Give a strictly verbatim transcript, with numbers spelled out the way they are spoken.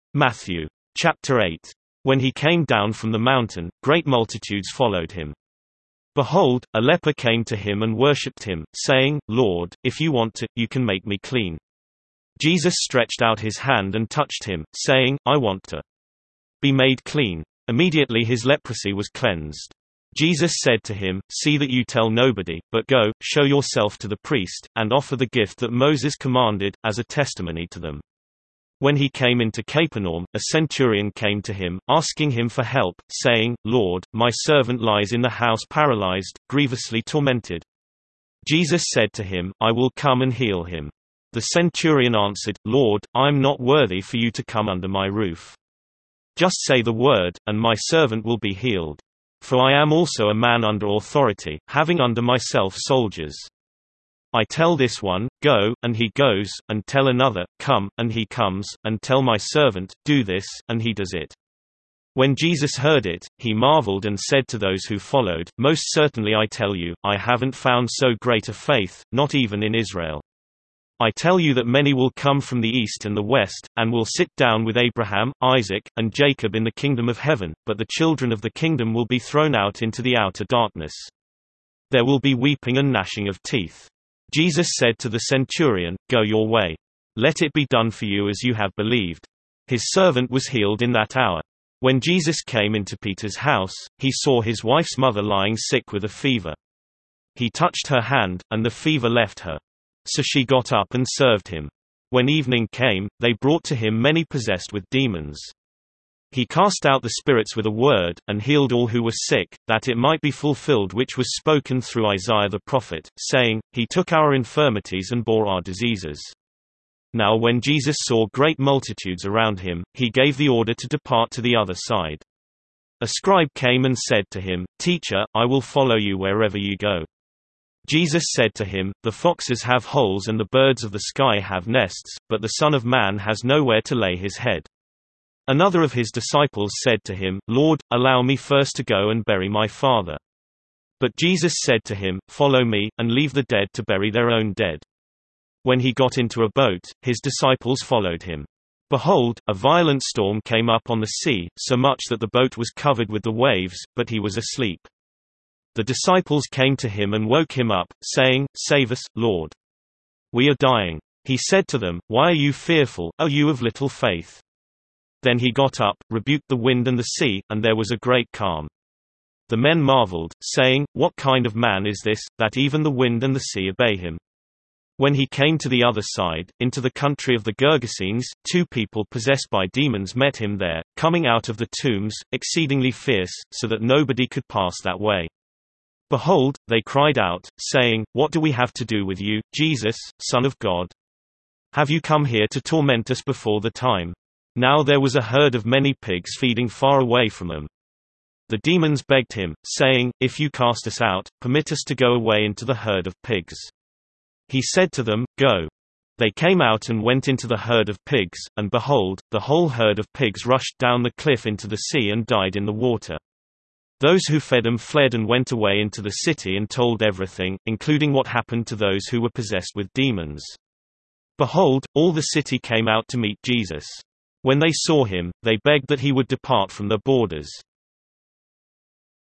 Matthew. Chapter eight. When he came down from the mountain, great multitudes followed him. Behold, a leper came to him and worshipped him, saying, Lord, if you want to, you can make me clean. Jesus stretched out his hand and touched him, saying, I want to be made clean. Immediately his leprosy was cleansed. Jesus said to him, See that you tell nobody, but go, show yourself to the priest, and offer the gift that Moses commanded, as a testimony to them. When he came into Capernaum, a centurion came to him, asking him for help, saying, Lord, my servant lies in the house paralyzed, grievously tormented. Jesus said to him, I will come and heal him. The centurion answered, Lord, I am not worthy for you to come under my roof. Just say the word, and my servant will be healed. For I am also a man under authority, having under myself soldiers. I tell this one, Go, and he goes, and tell another, Come, and he comes, and tell my servant, Do this, and he does it. When Jesus heard it, he marveled and said to those who followed, Most certainly I tell you, I haven't found so great a faith, not even in Israel. I tell you that many will come from the east and the west, and will sit down with Abraham, Isaac, and Jacob in the kingdom of heaven, but the children of the kingdom will be thrown out into the outer darkness. There will be weeping and gnashing of teeth. Jesus said to the centurion, Go your way. Let it be done for you as you have believed. His servant was healed in that hour. When Jesus came into Peter's house, he saw his wife's mother lying sick with a fever. He touched her hand, and the fever left her. So she got up and served him. When evening came, they brought to him many possessed with demons. He cast out the spirits with a word, and healed all who were sick, that it might be fulfilled which was spoken through Isaiah the prophet, saying, He took our infirmities and bore our diseases. Now when Jesus saw great multitudes around him, he gave the order to depart to the other side. A scribe came and said to him, Teacher, I will follow you wherever you go. Jesus said to him, The foxes have holes and the birds of the sky have nests, but the Son of Man has nowhere to lay his head. Another of his disciples said to him, Lord, allow me first to go and bury my father. But Jesus said to him, Follow me, and leave the dead to bury their own dead. When he got into a boat, his disciples followed him. Behold, a violent storm came up on the sea, so much that the boat was covered with the waves, but he was asleep. The disciples came to him and woke him up, saying, Save us, Lord. We are dying. He said to them, Why are you fearful, O you of little faith? Then he got up, rebuked the wind and the sea, and there was a great calm. The men marveled, saying, What kind of man is this, that even the wind and the sea obey him? When he came to the other side, into the country of the Gergesenes, two people possessed by demons met him there, coming out of the tombs, exceedingly fierce, so that nobody could pass that way. Behold, they cried out, saying, What do we have to do with you, Jesus, Son of God? Have you come here to torment us before the time? Now there was a herd of many pigs feeding far away from them. The demons begged him, saying, If you cast us out, permit us to go away into the herd of pigs. He said to them, Go. They came out and went into the herd of pigs, and behold, the whole herd of pigs rushed down the cliff into the sea and died in the water. Those who fed them fled and went away into the city and told everything, including what happened to those who were possessed with demons. Behold, all the city came out to meet Jesus. When they saw him, they begged that he would depart from their borders.